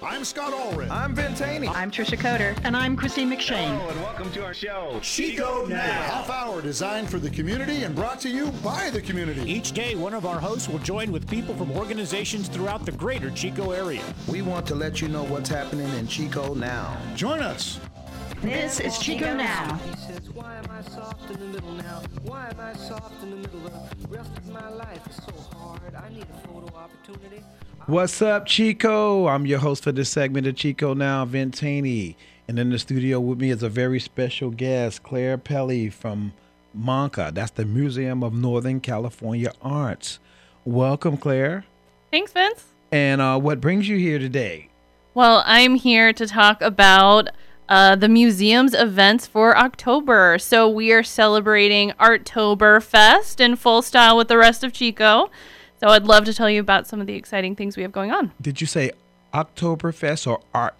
I'm Scott Allred. I'm Ben Taney. I'm Trisha Coder. And I'm Christine McShane. Hello, and welcome to our show, Chico Now. A half hour designed for the community and brought to you by the community. Each day, one of our hosts will join with people from organizations throughout the greater Chico area. We want to let you know what's happening in Chico now. Join us. This is Chico Now. He says, why am I soft in the middle now? Why am I soft in the middle? The rest of my life is so hard. I need a photo opportunity. What's up, Chico? I'm your host for this segment of Chico Now, Ben Taney. And in the studio with me is a very special guest, Claire Pelly from MONCA. That's the Museum of Northern California Arts. Welcome, Claire. Thanks, Vince. And what brings you here today? Well, I'm here to talk about the museum's events for October. So we are celebrating Arttoberfest in full style with the rest of Chico. So I'd love to tell you about some of the exciting things we have going on. Did you say Oktoberfest or Art?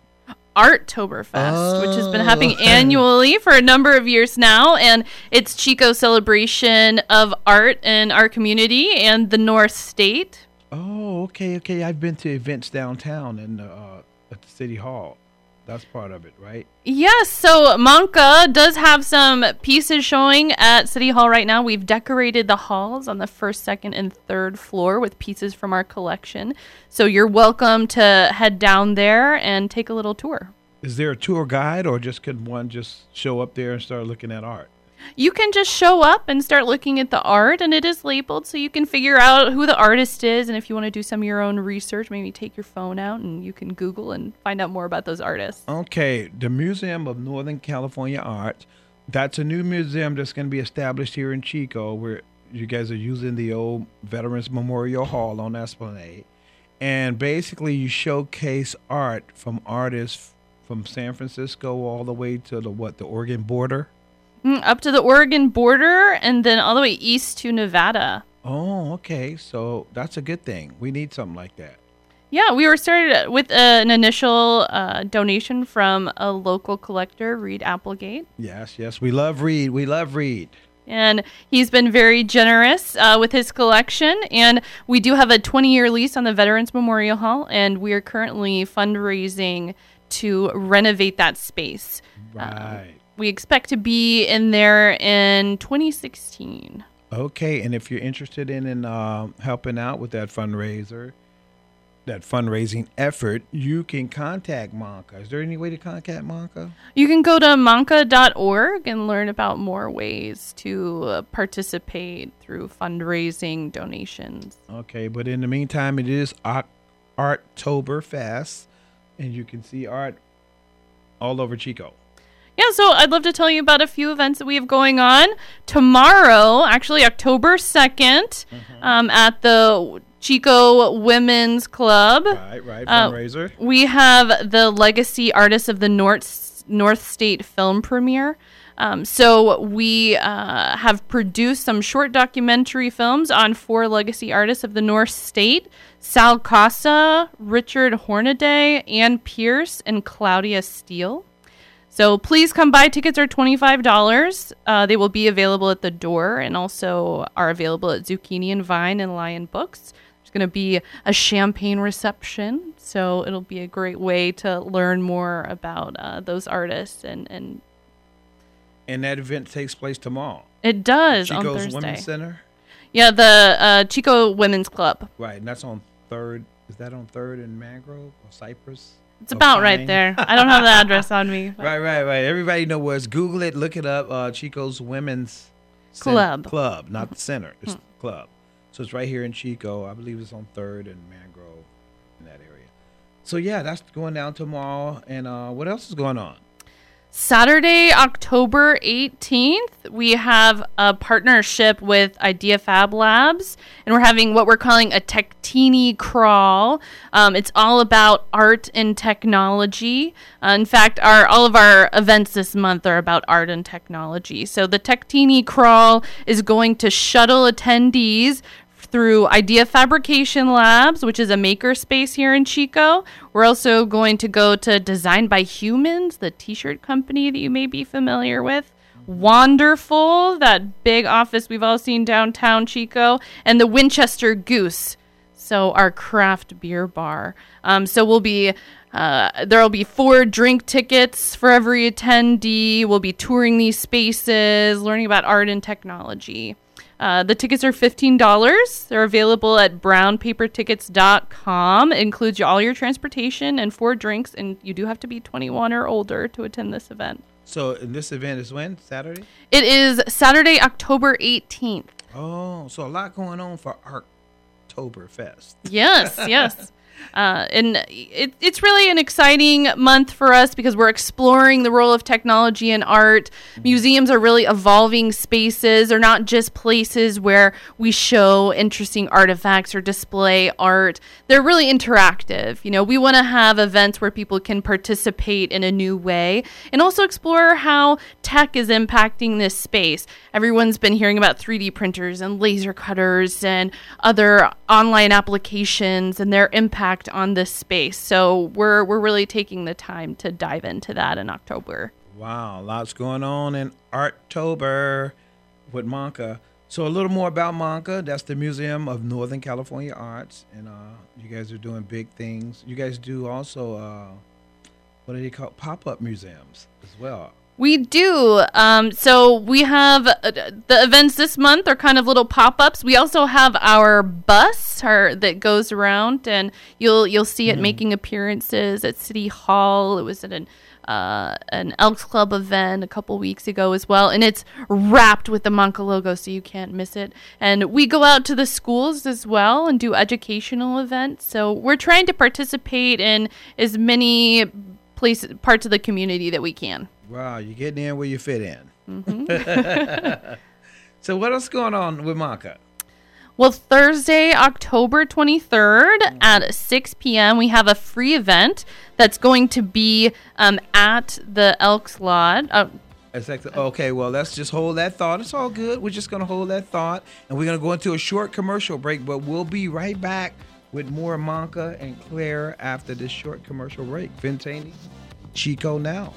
Arttoberfest, which has been happening annually for a number of years now. And it's Chico's celebration of art in our community and the North State. Oh, okay. I've been to events downtown and at the City Hall. That's part of it, right? Yes. So MONCA does have some pieces showing at City Hall right now. We've decorated the halls on the first, second, and third floor with pieces from our collection. So you're welcome to head down there and take a little tour. Is there a tour guide, or could one just show up there and start looking at art? You can just show up and start looking at the art, and it is labeled so you can figure out who the artist is. And if you want to do some of your own research, maybe take your phone out and you can Google and find out more about those artists. Okay, the Museum of Northern California Arts, that's a new museum that's going to be established here in Chico, where you guys are using the old Veterans Memorial Hall on Esplanade. And basically you showcase art from artists from San Francisco all the way to the Oregon border? Up to the Oregon border and then all the way east to Nevada. Oh, okay. So that's a good thing. We need something like that. Yeah, we were started with an initial donation from a local collector, Reed Applegate. Yes. We love Reed. And he's been very generous with his collection. And we do have a 20-year lease on the Veterans Memorial Hall, and we are currently fundraising to renovate that space. Right. We expect to be in there in 2016. Okay, and if you're interested in helping out with that fundraising effort, you can contact MONCA. Is there any way to contact MONCA? You can go to monca.org and learn about more ways to participate through fundraising donations. Okay, but in the meantime, it is Arttoberfest, and you can see art all over Chico. Yeah, so I'd love to tell you about a few events that we have going on. Tomorrow, actually October 2nd, at the Chico Women's Club. Right, fundraiser. We have the Legacy Artists of the North State film premiere. So we have produced some short documentary films on 4 legacy artists of the North State: Sal Casa, Richard Hornaday, Ann Pierce, and Claudia Steele. So please come by. Tickets are $25. They will be available at the door and also are available at Zucchini and Vine and Lion Books. There's going to be a champagne reception, so it'll be a great way to learn more about those artists. And that event takes place tomorrow. It does, Chico's on Thursday. Women's Center? Yeah, the Chico Women's Club. Right, and that's on 3rd. Is that on 3rd and Mangrove or Cypress? It's about right there. I don't have the address on me. Right. Everybody know where it's. Google it. Look it up. Chico's Women's Club. Club, not the center. It's the club. So it's right here in Chico. I believe it's on 3rd and Mangrove in that area. So, yeah, that's going down tomorrow. And what else is going on? Saturday, October 18th, we have a partnership with Idea Fab Labs, and we're having what we're calling a Techtini Crawl. It's all about art and technology. In fact, all of our events this month are about art and technology. So the Techtini Crawl is going to shuttle attendees through Idea Fabrication Labs, which is a maker space here in Chico. We're also going to go to Design by Humans, the t-shirt company that you may be familiar with. Wonderful, that big office we've all seen downtown Chico. And the Winchester Goose. So our craft beer bar. So we'll be there'll be 4 drink tickets for every attendee. We'll be touring these spaces, learning about art and technology. The tickets are $15. They're available at brownpapertickets.com. It includes all your transportation and 4 drinks, and you do have to be 21 or older to attend this event. So this event is when? Saturday? It is Saturday, October 18th. Oh, so a lot going on for Arttoberfest. Yes, yes. And it's really an exciting month for us because we're exploring the role of technology in art. Museums are really evolving spaces. They're not just places where we show interesting artifacts or display art. They're really interactive. You know, we want to have events where people can participate in a new way and also explore how tech is impacting this space. Everyone's been hearing about 3D printers and laser cutters and other online applications and their impact on this space. So we're really taking the time to dive into that in October. Wow, lots going on in Arttober with MONCA. So a little more about MONCA. That's the Museum of Northern California Arts, and you guys are doing big things. You guys do also what do they call pop-up museums as well? We do. So we have the events this month are kind of little pop-ups. We also have our bus that goes around, and you'll see it making appearances at City Hall. It was at an Elks Club event a couple weeks ago as well, and it's wrapped with the MONCA logo, so you can't miss it. And we go out to the schools as well and do educational events. So we're trying to participate in as many parts of the community that we can. Wow, you're getting in where you fit in. Mm-hmm. So what else going on with MONCA? Well, Thursday, October 23rd at 6 p.m., we have a free event that's going to be at the Elks Lodge. Okay, well, let's just hold that thought. It's all good. We're just going to hold that thought, and we're going to go into a short commercial break, but we'll be right back with more MONCA and Claire after this short commercial break. Vintaney, Chico Now.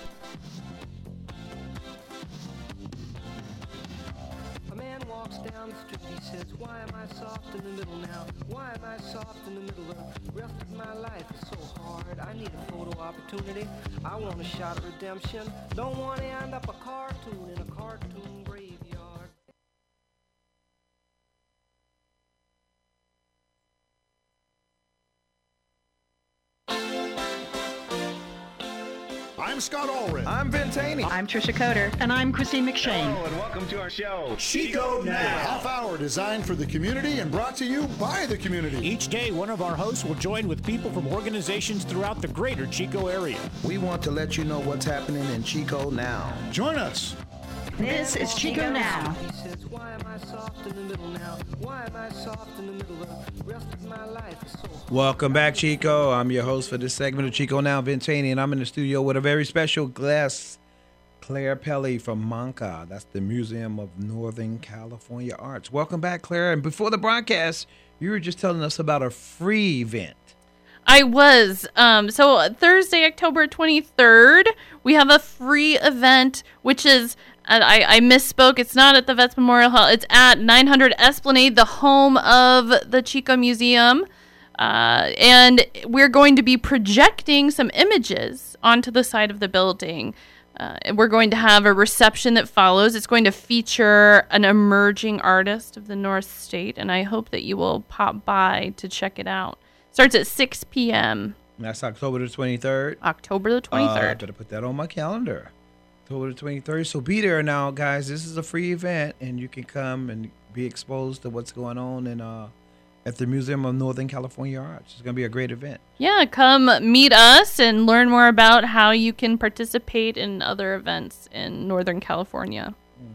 Why am I soft in the middle now? Why am I soft in the middle? The rest of my life is so hard. I need a photo opportunity. I want a shot of redemption. Don't want to end up a cartoon in a cartoon graveyard. I'm Scott Allred. I'm Vintaney. I'm Trisha Coder. And I'm Christine McShane. Hello and welcome to our show, Chico Now. Half hour designed for the community and brought to you by the community. Each day, one of our hosts will join with people from organizations throughout the greater Chico area. We want to let you know what's happening in Chico now. Join us. This is Chico Now. He says, why am I soft in the middle now? Why am I soft in the middle? The rest of my life is so hard. Welcome back, Chico. I'm your host for this segment of Chico Now, Vintaney, and I'm in the studio with a very special guest, Claire Pelly from MONCA. That's the Museum of Northern California Arts. Welcome back, Claire. And before the broadcast, you were just telling us about a free event. I was. So Thursday, October 23rd, we have a free event, which is, I misspoke. It's not at the Vets Memorial Hall. It's at 900 Esplanade, the home of the Chico Museum. And we're going to be projecting some images onto the side of the building. We're going to have a reception that follows. It's going to feature an emerging artist of the North State, and I hope that you will pop by to check it out. Starts at 6 p.m. That's October the 23rd. October the 23rd. I better put that on my calendar. October the 23rd. So be there now, guys. This is a free event, and you can come and be exposed to what's going on in at the Museum of Northern California Arts. It's going to be a great event. Yeah, come meet us and learn more about how you can participate in other events in Northern California.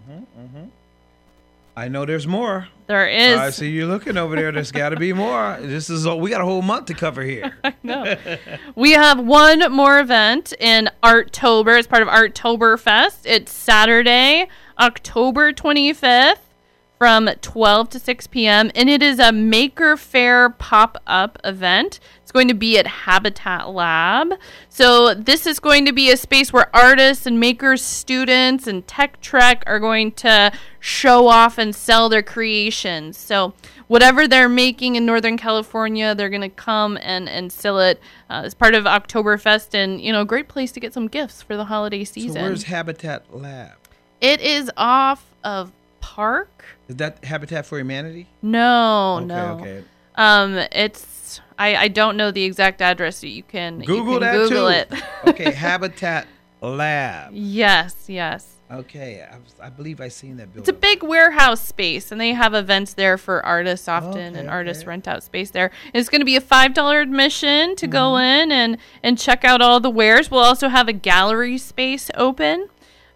I know there's more. There is. I see you looking over there. There's got to be more. We got a whole month to cover here. No. We have one more event in Arttober. It's part of Arttoberfest. It's Saturday, October 25th from 12 to 6 p.m. And it is a Maker Faire pop-up event. It's going to be at Habitat Lab. So this is going to be a space where artists and makers, students, and Tech Trek are going to show off and sell their creations. So whatever they're making in Northern California, they're going to come and sell it as part of Oktoberfest, and, a great place to get some gifts for the holiday season. So where's Habitat Lab? It is off of Park. Is that Habitat for Humanity? No. Okay. It's I don't know the exact address. So you can Google it. Okay, Habitat Lab. Yes. Okay, I believe I've seen that building. It's a big warehouse space, and they have events there for artists often, and artists rent out space there. And it's going to be a $5 admission to go in and check out all the wares. We'll also have a gallery space open.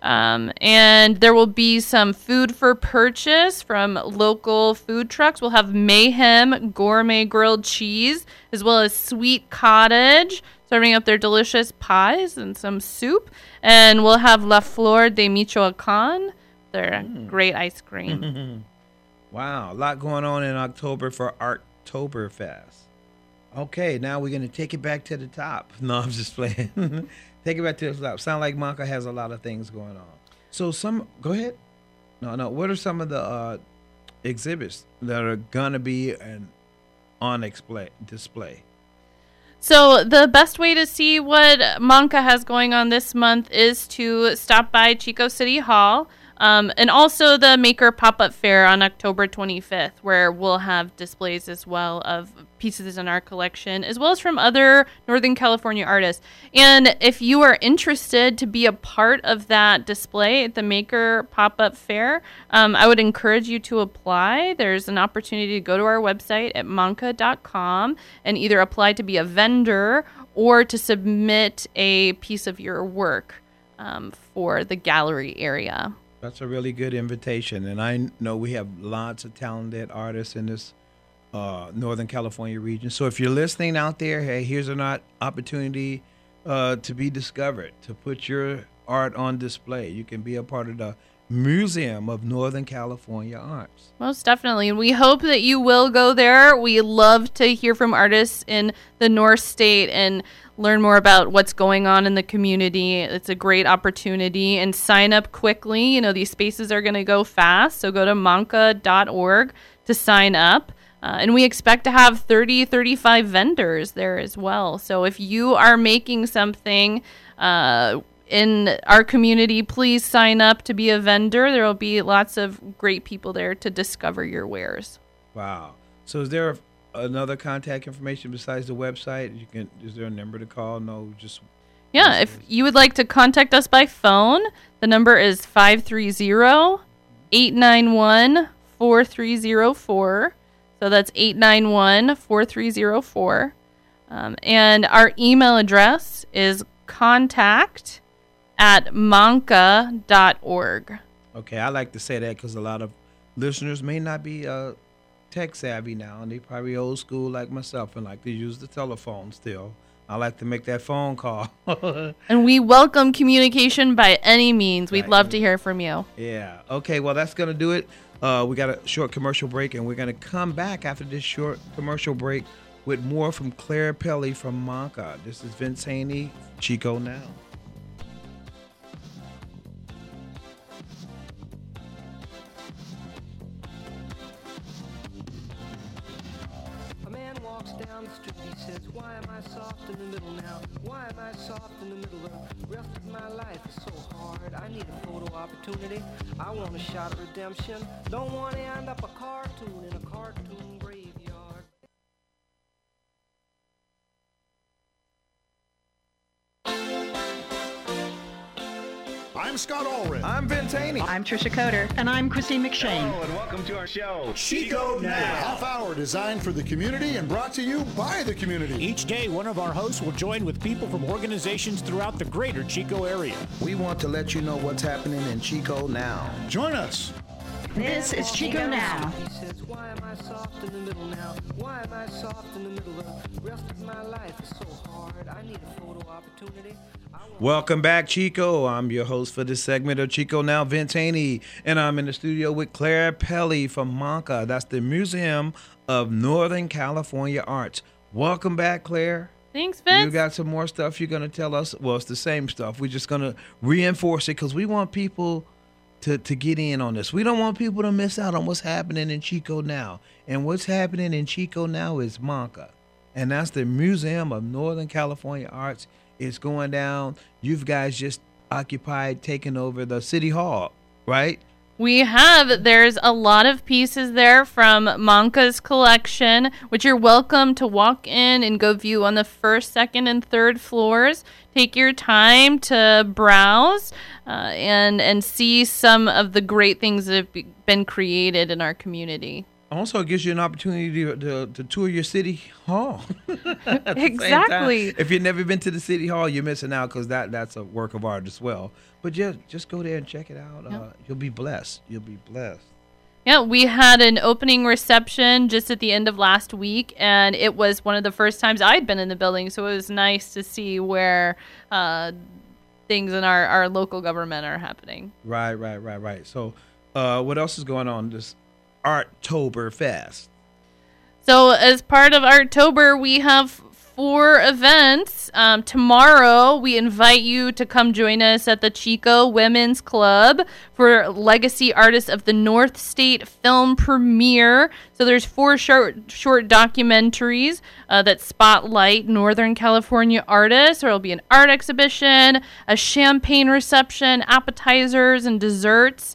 And there will be some food for purchase from local food trucks. We'll have Mayhem gourmet grilled cheese, as well as Sweet Cottage, serving up their delicious pies and some soup. And we'll have La Flor de Michoacan, their great ice cream. Wow, a lot going on in October for Arttoberfest. Okay, now we're going to take it back to the top. No, I'm just playing. Take it back to the top. Sound like Manka has a lot of things going on. So go ahead. No. What are some of the exhibits that are going to be on display? So the best way to see what Manka has going on this month is to stop by Chico City Hall. And also the Maker Pop-Up Fair on October 25th, where we'll have displays as well of pieces in our collection, as well as from other Northern California artists. And if you are interested to be a part of that display at the Maker Pop-Up Fair, I would encourage you to apply. There's an opportunity to go to our website at manka.com and either apply to be a vendor or to submit a piece of your work for the gallery area. That's a really good invitation, and I know we have lots of talented artists in this Northern California region. So if you're listening out there, hey, here's an opportunity to be discovered, to put your art on display. You can be a part of the Museum of Northern California Arts. Most definitely. And we hope that you will go there. We love to hear from artists in the North State and learn more about what's going on in the community. It's a great opportunity, and sign up quickly. These spaces are going to go fast, so go to manka.org to sign up. And we expect to have 35 vendors there as well. So if you are making something in our community, please sign up to be a vendor. There will be lots of great people there to discover your wares. Wow. So is there another contact information besides the website? Is there a number to call? No, just yeah. If you would like to contact us by phone, the number is 530-891-4304. So that's 891-4304. And our email address is contact@manka.org. Okay, I like to say that because a lot of listeners may not be tech savvy now, and they probably old school like myself and like to use the telephone still. I like to make that phone call. And we welcome communication by any means. We'd love to hear from you. Yeah. Okay, well, that's going to do it. We got a short commercial break, and we're going to come back after this short commercial break with more from Claire Pelly from Manka. This is Vince Haney, Chico Now. A man walks down the street, he says, why am I soft in the middle now? Why am I soft in the middle? The rest of my life is so hard. I need a photo opportunity. I want a shot of redemption. Don't want to end up a cartoon in a cartoon graveyard. I'm Scott Allred. I'm Vince Haney. I'm Trisha Coder. And I'm Christine McShane. And welcome to our show, Chico Now. A half hour designed for the community and brought to you by the community. Each day, one of our hosts will join with people from organizations throughout the greater Chico area. We want to let you know what's happening in Chico now. Join us. This is Chico Now. He says, why am I soft in the middle now? Why am I soft in the middle? The rest of my life is so hard. I need a photo opportunity. Welcome back, Chico. I'm your host for this segment of Chico Now, Vince Haney, and I'm in the studio with Claire Pelly from Manka. That's the Museum of Northern California Arts. Welcome back, Claire. Thanks, Vince. You got some more stuff you're going to tell us. Well, it's the same stuff. We're just going to reinforce it because we want people to get in on this. We don't want people to miss out on what's happening in Chico now. And what's happening in Chico now is MONCA. And that's the Museum of Northern California Arts. It's going down. You guys just occupied taking over the City Hall, right? There's a lot of pieces there from MONCA's collection, which you're welcome to walk in and go view on the first, second, and third floors. Take your time to browse and see some of the great things that have been created in our community. Also, it gives you an opportunity to tour your city hall. Exactly. If you've never been to the city hall, you're missing out because that's a work of art as well. But just go there and check it out. Yep. You'll be blessed. You'll be blessed. Yeah, we had an opening reception just at the end of last week, and it was one of the first times I'd been in the building, so it was nice to see where things in our local government are happening. Right. So what else is going on this Arttober Fest? So as part of Arttober, we have 4 events. Tomorrow, we invite you to come join us at the Chico Women's Club for Legacy Artists of the North State film premiere. So there's 4 short documentaries that spotlight Northern California artists. There will be an art exhibition, a champagne reception, appetizers, and desserts.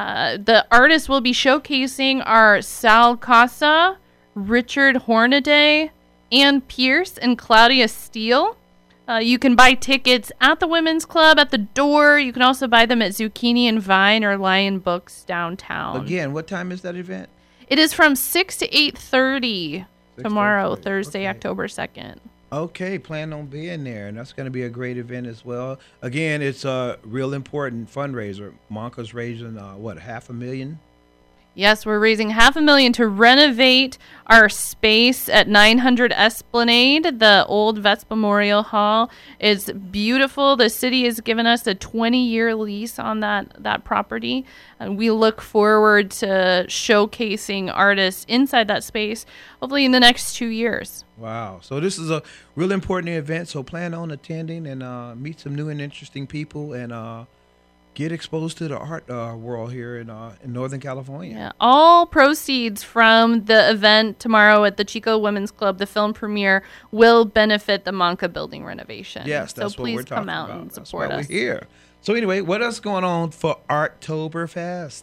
The artists we'll be showcasing are Sal Casa, Richard Hornaday, Ann Pierce, and Claudia Steele. You can buy tickets at the Women's Club at the door. You can also buy them at Zucchini and Vine or Lion Books downtown. Again, what time is that event? It is from 6 to 8:30 tomorrow, Thursday, okay. October 2nd. Okay, plan on being there, and that's going to be a great event as well. Again, it's a real important fundraiser. MONCA's raising, $500,000? Yes, we're raising $500,000 to renovate our space at 900 Esplanade. The old Vets Memorial Hall is beautiful. The city has given us a 20-year lease on that property. And we look forward to showcasing artists inside that space, hopefully in the next 2 years. Wow. So this is a real important event, so plan on attending and meet some new and interesting people and get exposed to the art world here in Northern California. Yeah, all proceeds from the event tomorrow at the Chico Women's Club, the film premiere, will benefit the MONCA building renovation. Yes, that's so what we're please talking come out about. and support that's why us. We're here. So anyway, what else going on for Arttober Fest?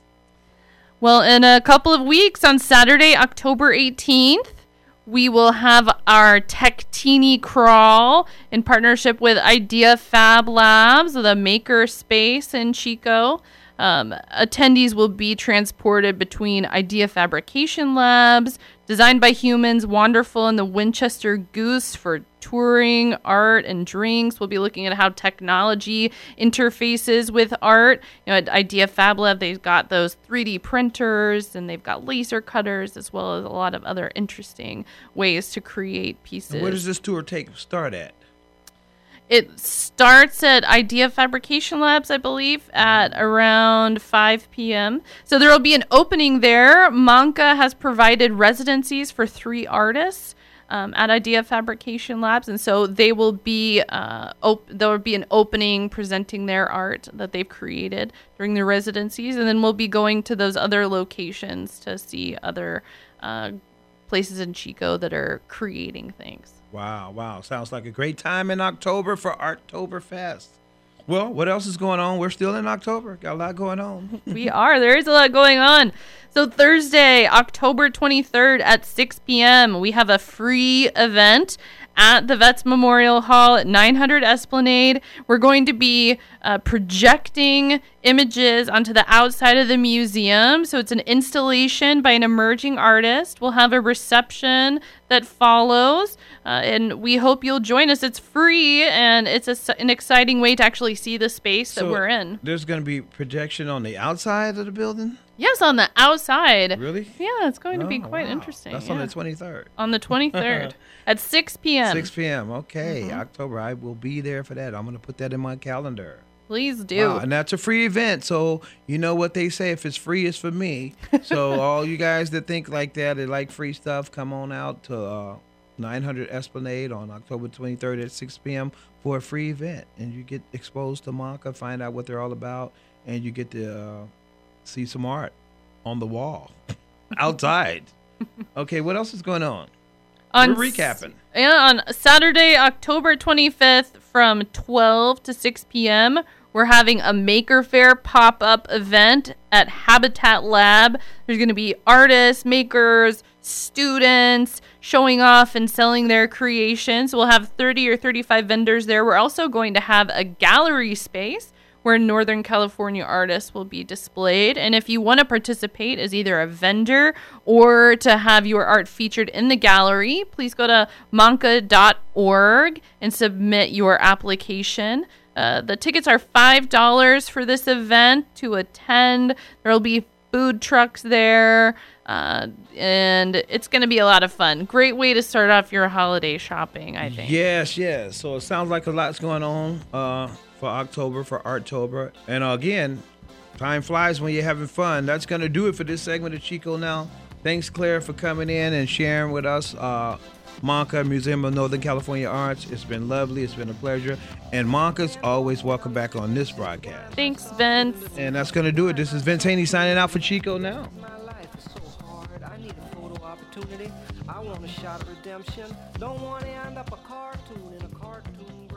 Well, in a couple of weeks, on Saturday, October 18th, we will have our Tech-Teeny Crawl in partnership with Idea Fab Labs, the maker space in Chico. Attendees will be transported between Idea Fabrication Labs, Designed by Humans, Wonderful, and the Winchester Goose for touring, art, and drinks. We'll be looking at how technology interfaces with art. At Idea Fab Lab, they've got those 3D printers, and they've got laser cutters, as well as a lot of other interesting ways to create pieces. And where does this tour start at? It starts at Idea Fabrication Labs, I believe, at around 5 p.m. So there will be an opening there. MONCA has provided residencies for 3 artists at Idea Fabrication Labs, and so they will be there will be an opening presenting their art that they've created during their residencies, and then we'll be going to those other locations to see other places in Chico that are creating things. Wow. Sounds like a great time in October for Arttober Fest. Well, what else is going on? We're still in October. Got a lot going on. We are. There is a lot going on. So Thursday, October 23rd at 6 p.m., we have a free event at the Vets Memorial Hall at 900 Esplanade. We're going to be projecting images onto the outside of the museum. So it's an installation by an emerging artist. We'll have a reception that follows, and we hope you'll join us. It's free, and it's an exciting way to actually see the space that we're in. There's going to be projection on the outside of the building? Yes, on the outside. Really? Yeah, it's going to be quite interesting. That's on the 23rd. On the 23rd at 6 p.m. 6 p.m. Okay, October. I will be there for that. I'm going to put that in my calendar. Please do. Wow, and that's a free event, so you know what they say, if it's free, it's for me. So all you guys that think like that, that like free stuff, come on out to 900 Esplanade on October 23rd at 6 p.m. for a free event. And you get exposed to MONCA, find out what they're all about, and you get to see some art on the wall outside. Okay, what else is going on? We're recapping. On Saturday, October 25th from 12 to 6 p.m., we're having a Maker Faire pop-up event at Habitat Lab. There's going to be artists, makers, students showing off and selling their creations. We'll have 30 or 35 vendors there. We're also going to have a gallery space where Northern California artists will be displayed. And if you want to participate as either a vendor or to have your art featured in the gallery, please go to manca.org and submit your application. The tickets are $5 for this event to attend. There will be food trucks there, and it's going to be a lot of fun. Great way to start off your holiday shopping, I think. Yes. So it sounds like a lot's going on for October, for Arttober. And again, time flies when you're having fun. That's going to do it for this segment of Chico Now. Thanks, Claire, for coming in and sharing with us Manca, Museum of Northern California Arts. It's been lovely. It's been a pleasure. And Manca's always welcome back on this broadcast. Thanks, Vince. And that's going to do it. This is Vince Haney signing out for Chico Now. My life is so hard. I need a photo opportunity. I want a shot of redemption. Don't want to end up a cartoon in a cartoon.